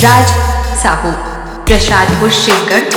राज साहू प्रसादपुर शिवगढ़।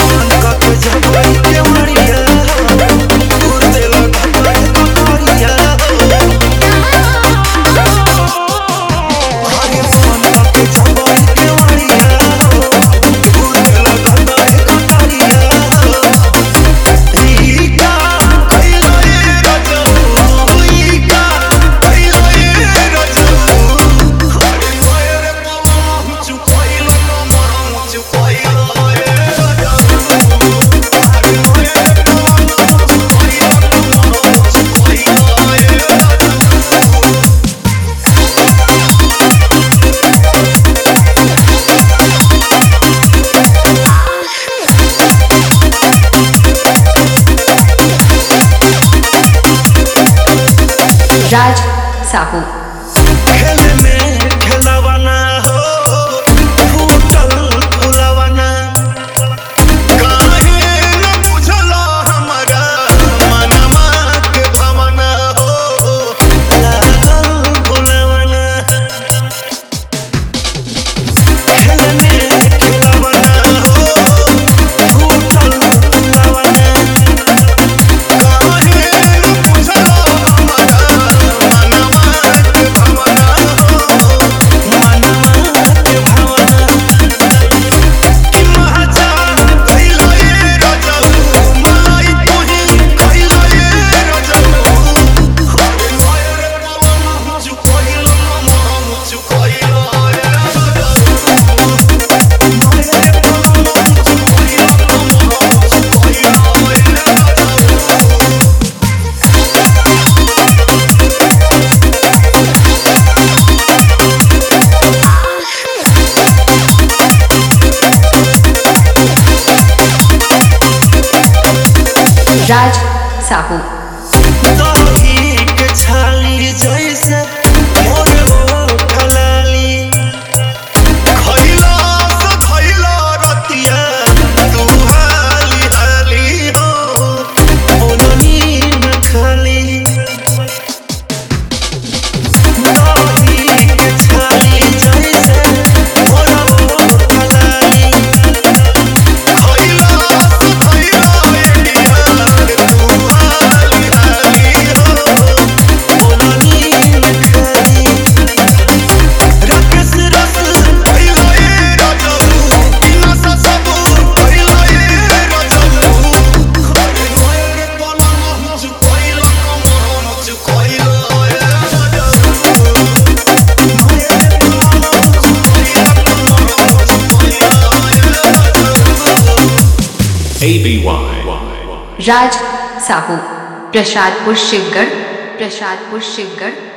राज साहू खेल में खिलवाना हो फूटल फुलवाना काहे न बुझला हमरा मनवा के भावना हो लागल फुलवाना खेल में खिलवाना हो फूटल फुलवाना काहे न बुझला हमरा राज साहू छाली जैसे मोर खलाली खैला से खैला रतिया तू हाली हाली हो ओननी न खाली छाली जैसे मोर खलाली खैला से खैला ABY राज साहू प्रसादपुर शिवगढ़।